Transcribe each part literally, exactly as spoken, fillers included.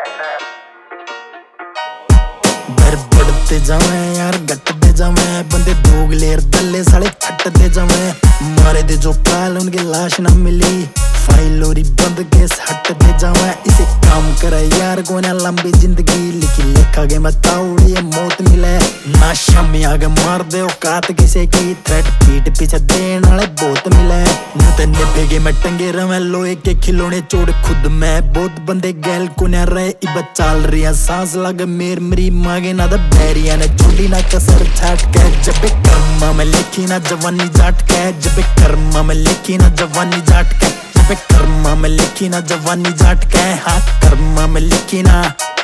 घर बढ़ते जावे यार घटते जावे बंदे दोगलेर दल्ले साले छटते जावे मारे दे जो काल उनकी लाश ना मिली फाइल और बंद केस हटते जावे इसे काम करे यार गोना लंबी जिंदगी लिखी लिखा के बताऊड़ी ये मौत मिले ना शमी आगे मार दे औकात किसे की थ्रेट पीठ पीछे देन वाले बहुत मिले नूतने भेगे में टंगे रवे लोहे के खिलौने चोड़ खुद में बहुत बंदे गैल को न रहे इब चाल रही सांस लग मेर मरी मांगे ना द बैरिया ने चुड़ी ना कसर छाट के जब कर्मा में लिखी ना जवानी जाट के जब कर्मा में लिखी ना जवानी जाट के जब कर्मा में लिखी ना जवानी जाट के हाँ कर्मा में लिखी ना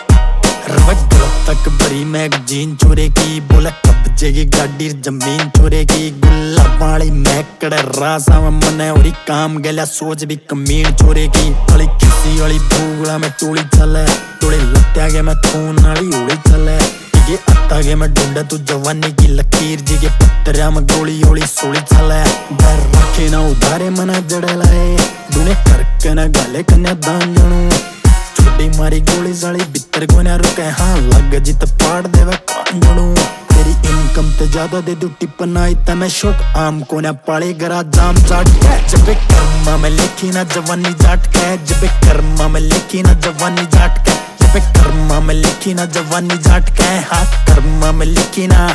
तक बरी में एक जीन चोरे की बोला कब्जे की गाड़ी जमीन चोरे की गुल्ला पानी मैं कड़े रासा में मने और काम गया सोच भी कमीन चोरे की अली किसी वाली भूगला में टोली चले टोली लत्या के मैं खून वाली उड़ी चले ये अत्ता के मैं ढूंढे तू जवानी की लकीर जी के पत्तरिया में गोली ओली सोली चले डर रखे ना उधारे मना जड़े लाए दुने करके ना गाले कन्या दान जनू छोटी मारी गोली साली बितर को ना रुके हाँ लग जित पाड़ देवे कान जनू तेरी इनकम ते ज्यादा दे दू टिप्पन आई ते मैं शौक आम को ना पाले गरा जाम चाट के जब कर्मा में लिखी ना जवानी जाट के जब कर्मा में लिखी ना जवानी जाट के जब कर्मा में लिखी ना जवानी जाट के हाँ कर्मा में लिखी ना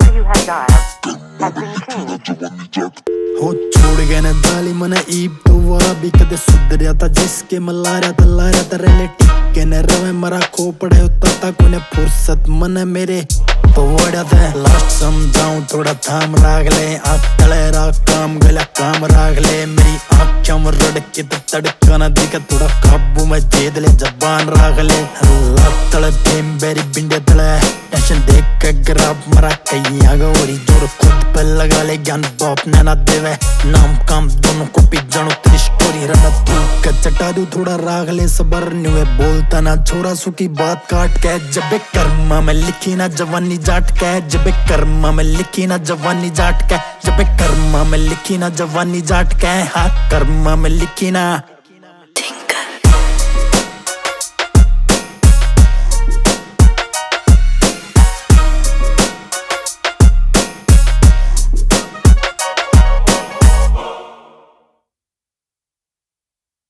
हो छोड़ गए ना दाली मना ईब तो वह भी कदे सुधरिया था जिसके मलारिया था लारिया था रेले टिके ने रवे मरा खो पड़े होता था कोने फुर्सत मन मेरे पवड़ा था लास्ट समझाऊं थोड़ा थाम राग ले आँख तले राग काम गला काम राग ले मेरी आँखों में रड़के तो तड़का ना दिखा थोड़ा काबू में जेद ले जबान राग ले लाख तले फेम बेरी बिंडे तले टेंशन देख के ग्राफ मरा कहीं आगे और जोर खुद पे लगा ले ज्ञान बाप ने ना देवे नाम काम दोनों को पी जानू तेरी स्टोरी रना तू कचटा दू थोड़ा राग ले सबर न्यूए बोलता ना छोरा सुखी बात काट के जब कर्मा में लिखी ना जवानी जाट के जब कर्मा में लिखी ना जवानी जाट के जब कर्मा में लिखी ना जवानी जाट के हाँ कर्मा में लिखी ना